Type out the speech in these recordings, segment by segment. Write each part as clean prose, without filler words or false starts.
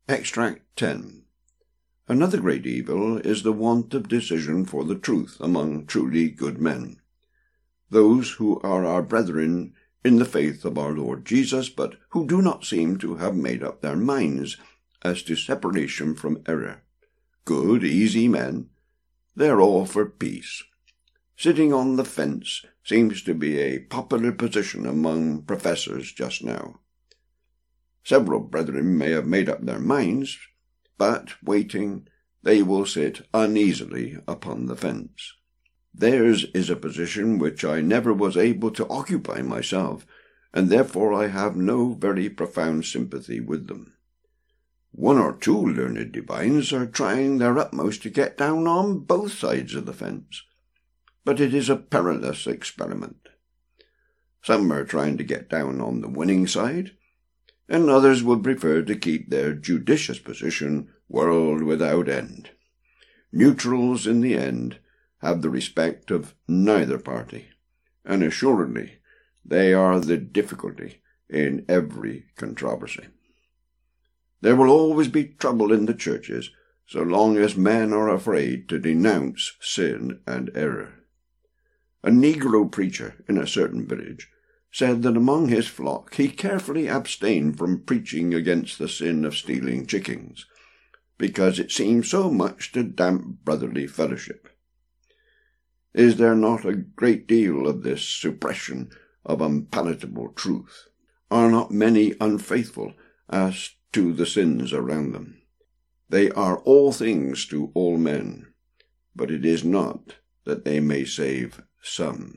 Extract 10. Another great evil is the want of decision for the truth among truly good men, those who are our brethren in the faith of our Lord Jesus, but who do not seem to have made up their minds as to separation from error. Good, easy men, they are all for peace. Sitting on the fence seems to be a popular position among professors just now. Several brethren may have made up their minds, but, waiting, they will sit uneasily upon the fence. Theirs is a position which I never was able to occupy myself, and therefore I have no very profound sympathy with them. One or two learned divines are trying their utmost to get down on both sides of the fence, but it is a perilous experiment. Some are trying to get down on the winning side, and others would prefer to keep their judicious position world without end. Neutrals, in the end, have the respect of neither party, and assuredly they are the difficulty in every controversy. There will always be trouble in the churches so long as men are afraid to denounce sin and error. A Negro preacher in a certain village said that among his flock he carefully abstained from preaching against the sin of stealing chickens, because it seemed so much to damp brotherly fellowship. Is there not a great deal of this suppression of unpalatable truth? Are not many unfaithful as to the sins around them? They are all things to all men, but it is not that they may save some.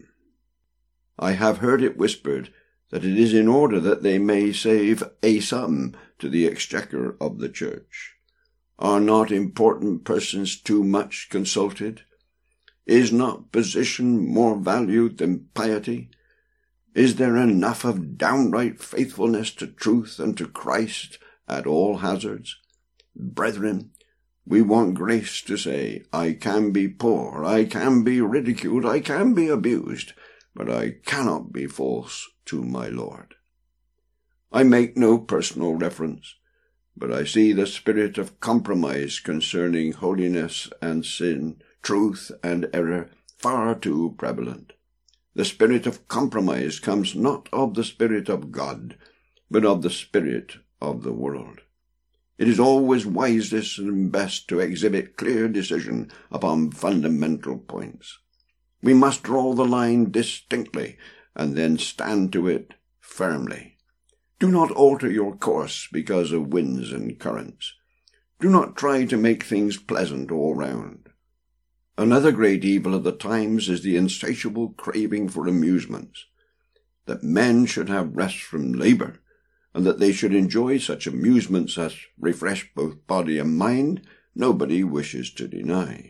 I have heard it whispered that it is in order that they may save a sum to the exchequer of the church. Are not important persons too much consulted? Is not position more valued than piety? Is there enough of downright faithfulness to truth and to Christ at all hazards? Brethren, we want grace to say, I can be poor, I can be ridiculed, I can be abused, but I cannot be false to my Lord. I make no personal reference, but I see the spirit of compromise concerning holiness and sin, truth and error, far too prevalent. The spirit of compromise comes not of the Spirit of God, but of the spirit of the world. It is always wisest and best to exhibit clear decision upon fundamental points. We must draw the line distinctly, and then stand to it firmly. Do not alter your course because of winds and currents. Do not try to make things pleasant all round. Another great evil of the times is the insatiable craving for amusements. That men should have rest from labor, and that they should enjoy such amusements as refresh both body and mind, nobody wishes to deny.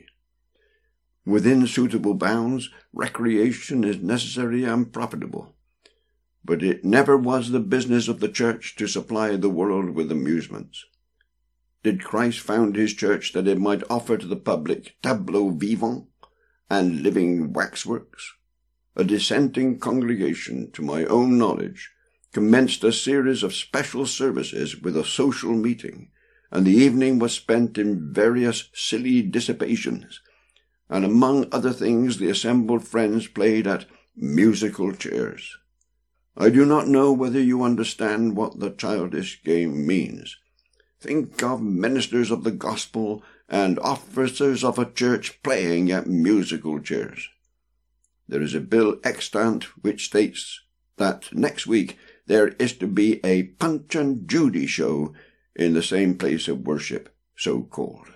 Within suitable bounds, recreation is necessary and profitable, but it never was the business of the church to supply the world with amusements. Did Christ found his church that it might offer to the public tableaux vivants and living waxworks? A dissenting congregation, to my own knowledge, commenced a series of special services with a social meeting, and the evening was spent in various silly dissipations, and among other things the assembled friends played at musical chairs. I do not know whether you understand what the childish game means. Think of ministers of the gospel and officers of a church playing at musical chairs. There is a bill extant which states that next week there is to be a Punch and Judy show in the same place of worship, so called.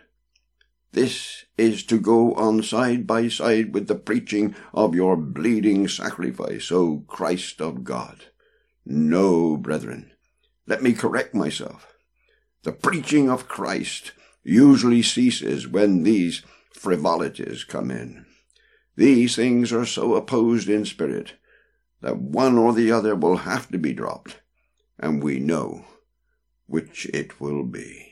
This is to go on side by side with the preaching of your bleeding sacrifice, O Christ of God. No, brethren, let me correct myself. The preaching of Christ usually ceases when these frivolities come in. These things are so opposed in spirit that one or the other will have to be dropped, and we know which it will be.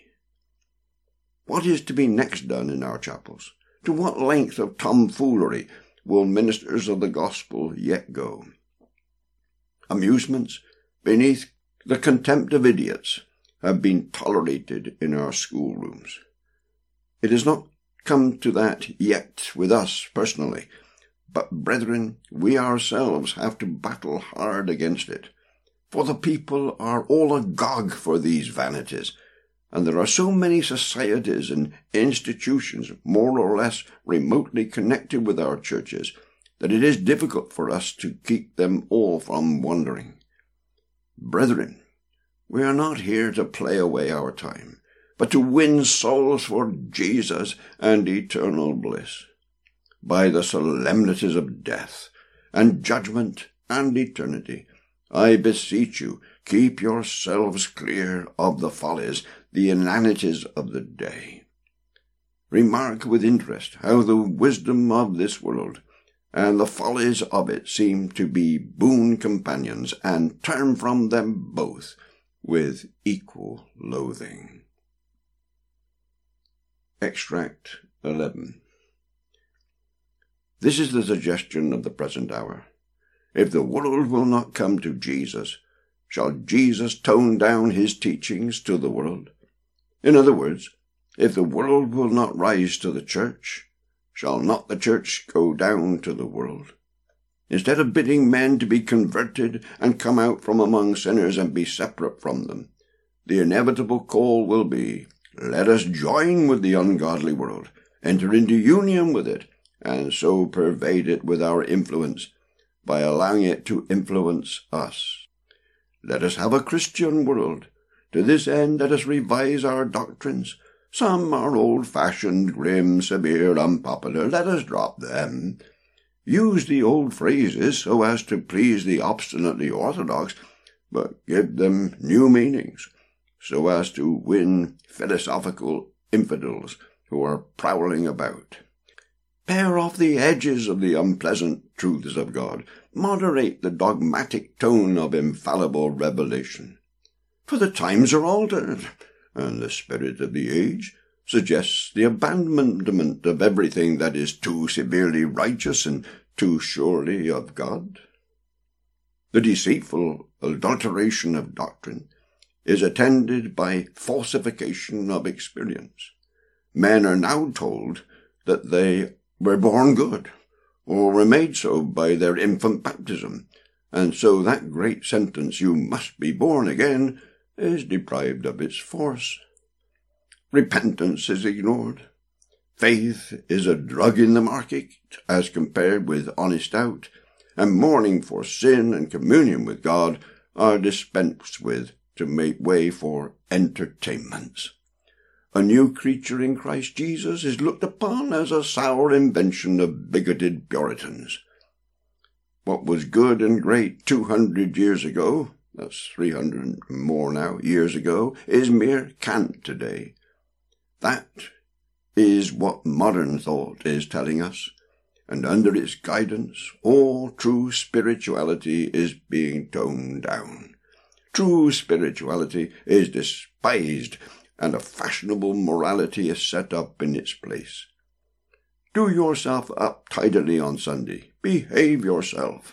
What is to be next done in our chapels? To what length of tomfoolery will ministers of the gospel yet go? Amusements beneath the contempt of idiots, have been tolerated in our schoolrooms. It has not come to that yet with us personally, but, brethren, we ourselves have to battle hard against it. For the people are all agog for these vanities, and there are so many societies and institutions more or less remotely connected with our churches that it is difficult for us to keep them all from wandering. Brethren, we are not here to play away our time, but to win souls for Jesus and eternal bliss. By the solemnities of death and judgment and eternity, I beseech you, keep yourselves clear of the follies, the inanities of the day. Remark with interest how the wisdom of this world and the follies of it seem to be boon companions, and turn from them both with equal loathing. Extract 11. This is the suggestion of the present hour. If the world will not come to Jesus, shall Jesus tone down his teachings to the world? In other words, if the world will not rise to the church, shall not the church go down to the world? Instead of bidding men to be converted and come out from among sinners and be separate from them, the inevitable call will be, let us join with the ungodly world, enter into union with it, and so pervade it with our influence, by allowing it to influence us. Let us have a Christian world. To this end let us revise our doctrines. Some are old-fashioned, grim, severe, unpopular. Let us drop them. Use the old phrases so as to please the obstinately orthodox, but give them new meanings, so as to win philosophical infidels who are prowling about. Pare off the edges of the unpleasant truths of God. Moderate the dogmatic tone of infallible revelation. For the times are altered, and the spirit of the age suggests the abandonment of everything that is too severely righteous and too surely of God. The deceitful adulteration of doctrine is attended by falsification of experience. Men are now told that they were born good, or were made so by their infant baptism, and so that great sentence, you must be born again, is deprived of its force. Repentance is ignored. Faith is a drug in the market as compared with honest doubt, and mourning for sin and communion with God are dispensed with to make way for entertainments. A new creature in Christ Jesus is looked upon as a sour invention of bigoted Puritans. What was good and great 200 years ago, that's 300 and more now, years ago, is mere cant today. That is what modern thought is telling us, and under its guidance all true spirituality is being toned down. True spirituality is despised, and a fashionable morality is set up in its place. Do yourself up tidily on Sunday. Behave yourself.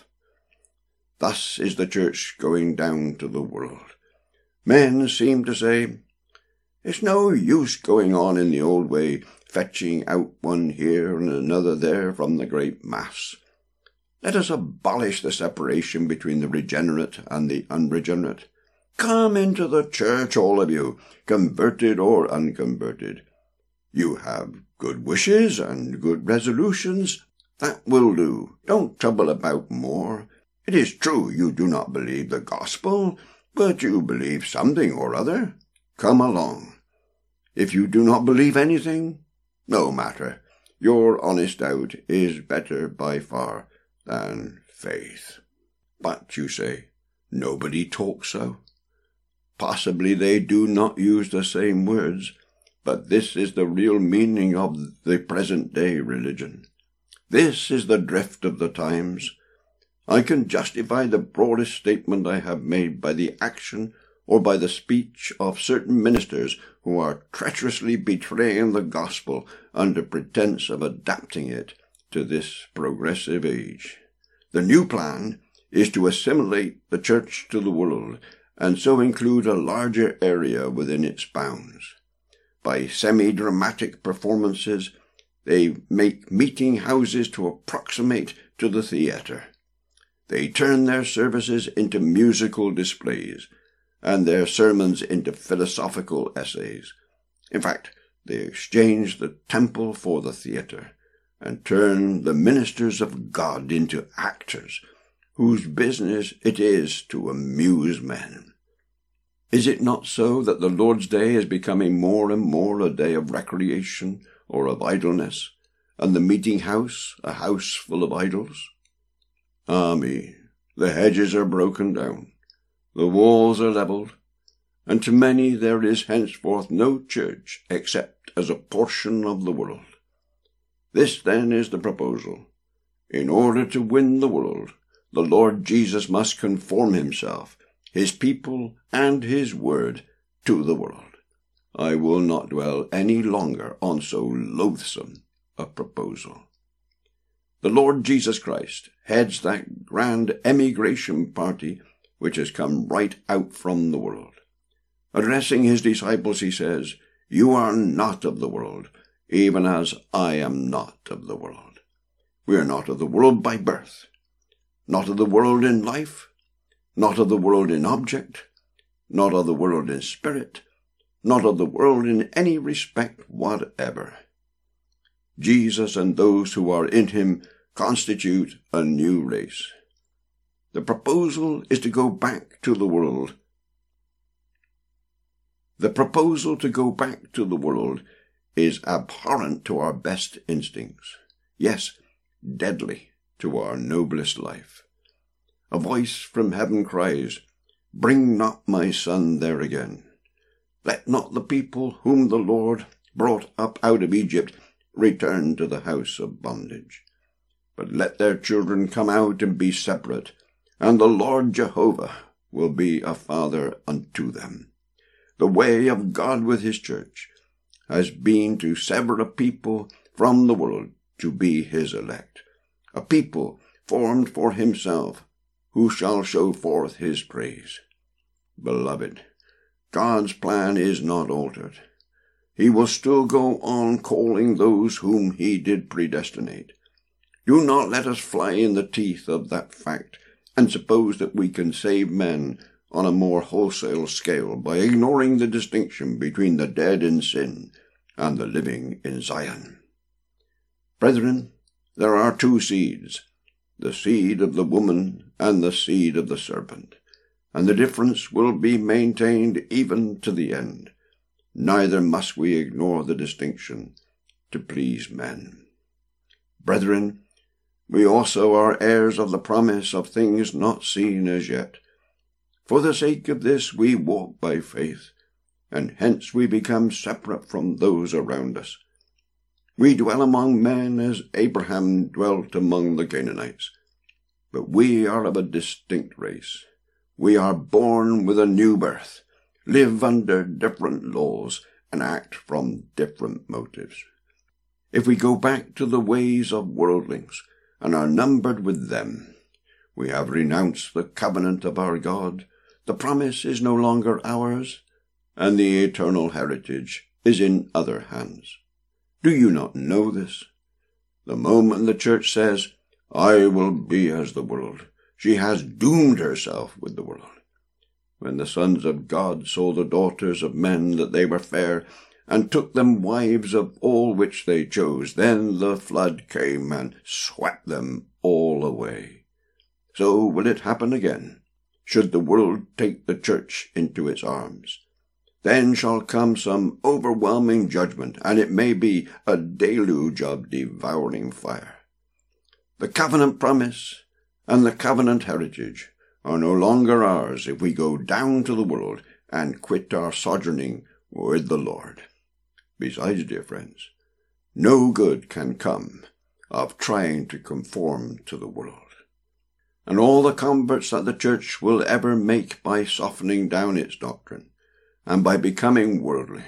Thus is the church going down to the world. Men seem to say, it's no use going on in the old way, fetching out one here and another there from the great mass. Let us abolish the separation between the regenerate and the unregenerate. Come into the church, all of you, converted or unconverted. You have good wishes and good resolutions. That will do. Don't trouble about more. It is true you do not believe the gospel, but you believe something or other. Come along. If you do not believe anything, no matter. Your honest doubt is better by far than faith. But, you say, nobody talks so. Possibly they do not use the same words, but this is the real meaning of the present-day religion. This is the drift of the times. I can justify the broadest statement I have made by the action or by the speech of certain ministers who are treacherously betraying the gospel under pretense of adapting it to this progressive age. The new plan is to assimilate the church to the world and so include a larger area within its bounds. By semi-dramatic performances, they make meeting houses to approximate to the theatre. They turn their services into musical displays, and their sermons into philosophical essays. In fact, they exchange the temple for the theatre, and turn the ministers of God into actors, whose business it is to amuse men. Is it not so that the Lord's Day is becoming more and more a day of recreation or of idleness, and the meeting house a house full of idols? Ah me, the hedges are broken down, the walls are levelled, and to many there is henceforth no church except as a portion of the world. This then is the proposal. In order to win the world, the Lord Jesus must conform himself, his people, and his word to the world. I will not dwell any longer on so loathsome a proposal. The Lord Jesus Christ heads that grand emigration party which has come right out from the world. Addressing his disciples, he says, "You are not of the world, even as I am not of the world." We are not of the world by birth, not of the world in life, not of the world in object, not of the world in spirit, not of the world in any respect whatever. Jesus and those who are in him constitute a new race. The proposal is to go back to the world. The proposal to go back to the world is abhorrent to our best instincts. Yes, deadly to our noblest life. A voice from heaven cries, "Bring not my son there again. Let not the people whom the Lord brought up out of Egypt return to the house of bondage. But let their children come out and be separate, and the Lord Jehovah will be a father unto them." The way of God with his church has been to sever a people from the world to be his elect, a people formed for himself, who shall show forth his praise. Beloved, God's plan is not altered. He will still go on calling those whom he did predestinate. Do not let us fly in the teeth of that fact and suppose that we can save men on a more wholesale scale by ignoring the distinction between the dead in sin and the living in Zion. Brethren, there are two seeds, the seed of the woman and the seed of the serpent, and the difference will be maintained even to the end. Neither must we ignore the distinction to please men. Brethren, we also are heirs of the promise of things not seen as yet. For the sake of this we walk by faith, and hence we become separate from those around us. We dwell among men as Abraham dwelt among the Canaanites, but we are of a distinct race. We are born with a new birth, live under different laws, and act from different motives. If we go back to the ways of worldlings, and are numbered with them, we have renounced the covenant of our God, the promise is no longer ours, and the eternal heritage is in other hands. Do you not know this? The moment the church says, "I will be as the world," she has doomed herself with the world. When the sons of God saw the daughters of men that they were fair, and took them wives of all which they chose, then the flood came and swept them all away. So will it happen again, should the world take the church into its arms. Then shall come some overwhelming judgment, and it may be a deluge of devouring fire. The covenant promise and the covenant heritage are no longer ours if we go down to the world and quit our sojourning with the Lord. Besides, dear friends, no good can come of trying to conform to the world. And all the converts that the church will ever make by softening down its doctrine and by becoming worldly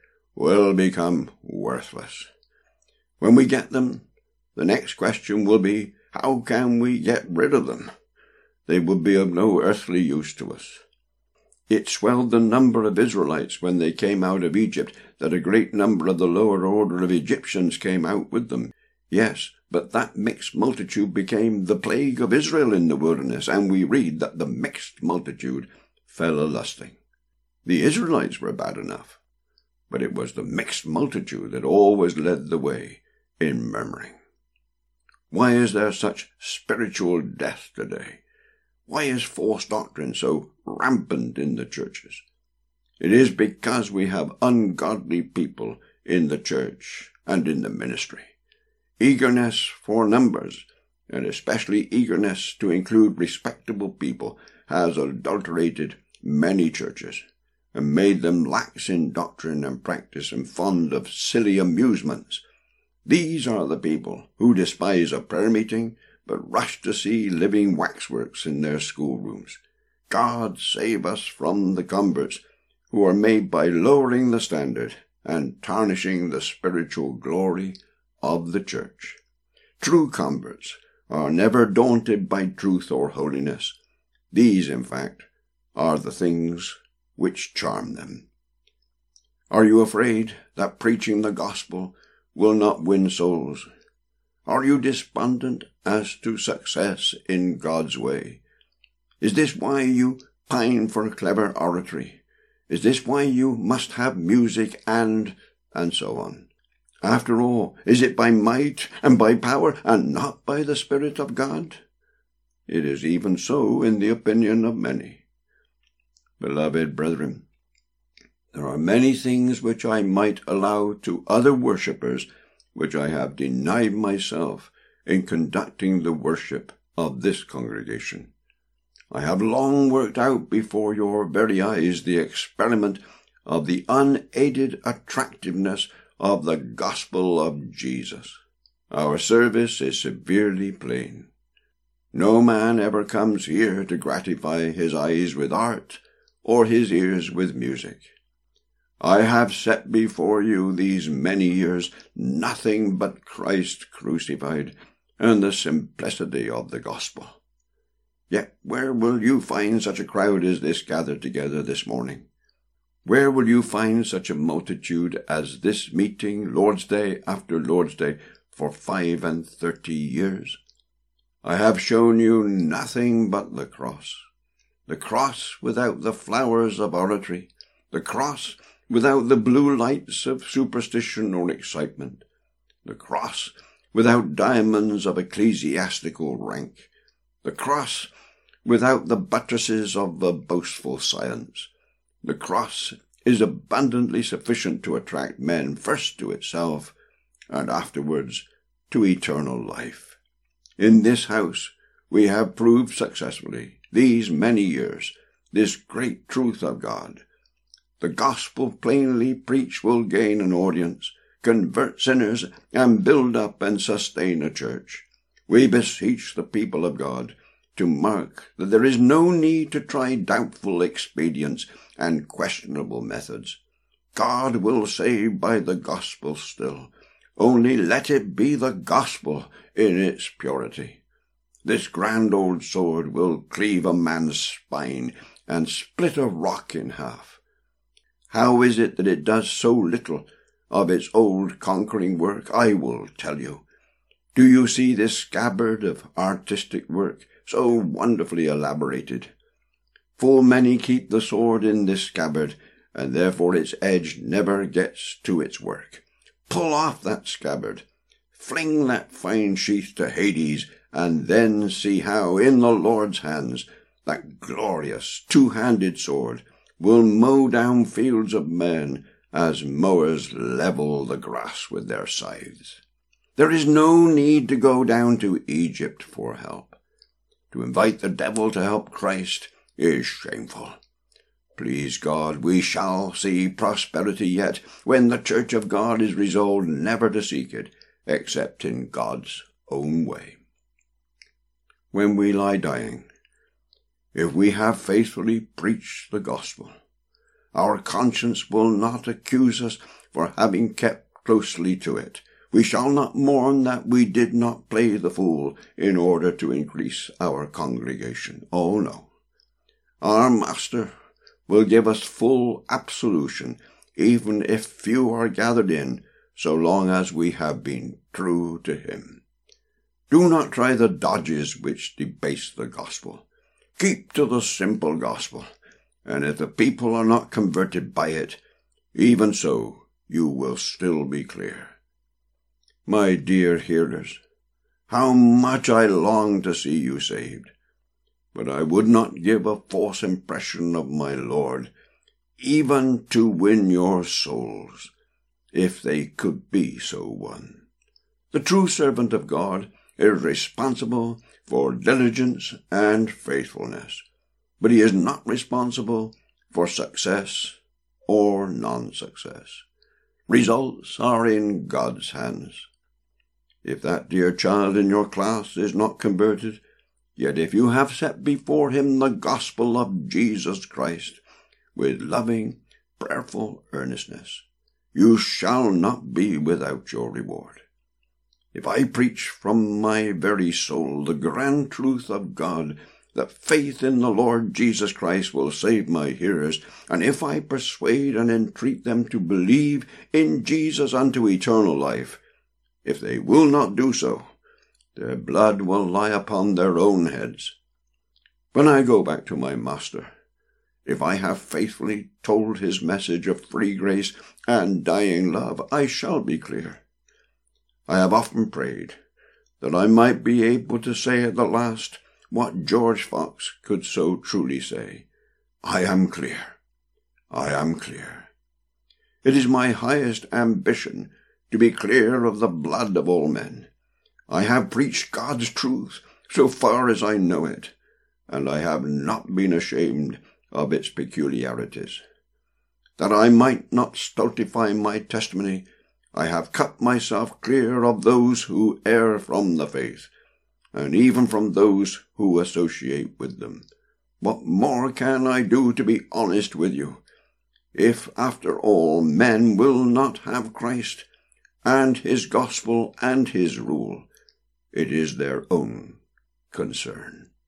will become worthless. When we get them, the next question will be, how can we get rid of them? They will be of no earthly use to us. It swelled the number of Israelites when they came out of Egypt, that a great number of the lower order of Egyptians came out with them. Yes, but that mixed multitude became the plague of Israel in the wilderness, and we read that the mixed multitude fell a-lusting. The Israelites were bad enough, but it was the mixed multitude that always led the way in murmuring. Why is there such spiritual death today? Why is false doctrine so rampant in the churches? It is because we have ungodly people in the church and in the ministry. Eagerness for numbers, and especially eagerness to include respectable people, has adulterated many churches and made them lax in doctrine and practice and fond of silly amusements. These are the people who despise a prayer meeting, but rush to see living waxworks in their schoolrooms. God save us from the converts who are made by lowering the standard and tarnishing the spiritual glory of the church. True converts are never daunted by truth or holiness. These, in fact, are the things which charm them. Are you afraid that preaching the gospel will not win souls? Are you despondent as to success in God's way? Is this why you pine for clever oratory? Is this why you must have music and so on? After all, is it by might and by power and not by the Spirit of God? It is even so in the opinion of many. Beloved brethren, there are many things which I might allow to other worshippers which I have denied myself in conducting the worship of this congregation. I have long worked out before your very eyes the experiment of the unaided attractiveness of the gospel of Jesus. Our service is severely plain. No man ever comes here to gratify his eyes with art or his ears with music. I have set before you these many years nothing but Christ crucified and the simplicity of the gospel. Yet where will you find such a crowd as this gathered together this morning? Where will you find such a multitude as this meeting Lord's Day after Lord's Day for 35 years? I have shown you nothing but the cross without the flowers of oratory, the cross without the blue lights of superstition or excitement, the cross without diamonds of ecclesiastical rank, the cross without the buttresses of a boastful science. The cross is abundantly sufficient to attract men first to itself and afterwards to eternal life. In this house we have proved successfully these many years this great truth of God. The gospel plainly preached will gain an audience, convert sinners, and build up and sustain a church. We beseech the people of God to mark that there is no need to try doubtful expedients and questionable methods. God will save by the gospel still. Only let it be the gospel in its purity. This grand old sword will cleave a man's spine and split a rock in half. How is it that it does so little of its old conquering work? I will tell you. Do you see this scabbard of artistic work, so wonderfully elaborated? Full many keep the sword in this scabbard, and therefore its edge never gets to its work. Pull off that scabbard, fling that fine sheath to Hades, and then see how, in the Lord's hands, that glorious two-handed sword will mow down fields of men as mowers level the grass with their scythes. There is no need to go down to Egypt for help. To invite the devil to help Christ is shameful. Please God, we shall see prosperity yet when the Church of God is resolved never to seek it except in God's own way. When we lie dying, if we have faithfully preached the gospel, our conscience will not accuse us for having kept closely to it. We shall not mourn that we did not play the fool in order to increase our congregation. Oh, no. Our Master will give us full absolution, even if few are gathered in, so long as we have been true to him. Do not try the dodges which debase the gospel. Keep to the simple gospel, and if the people are not converted by it, even so you will still be clear. My dear hearers, how much I long to see you saved, but I would not give a false impression of my Lord, even to win your souls, if they could be so won. The true servant of God is responsible for diligence and faithfulness, but he is not responsible for success or non-success. Results are in God's hands. If that dear child in your class is not converted, yet if you have set before him the gospel of Jesus Christ with loving, prayerful earnestness, you shall not be without your reward. If I preach from my very soul the grand truth of God, that faith in the Lord Jesus Christ will save my hearers, and if I persuade and entreat them to believe in Jesus unto eternal life, if they will not do so, their blood will lie upon their own heads. When I go back to my Master, if I have faithfully told his message of free grace and dying love, I shall be clear. I have often prayed that I might be able to say at the last what George Fox could so truly say, I am clear. I am clear. It is my highest ambition to be clear of the blood of all men. I have preached God's truth so far as I know it, and I have not been ashamed of its peculiarities. That I might not stultify my testimony, I have cut myself clear of those who err from the faith, and even from those who associate with them. What more can I do to be honest with you, if after all men will not have Christ, and his gospel and his rule? It is their own concern.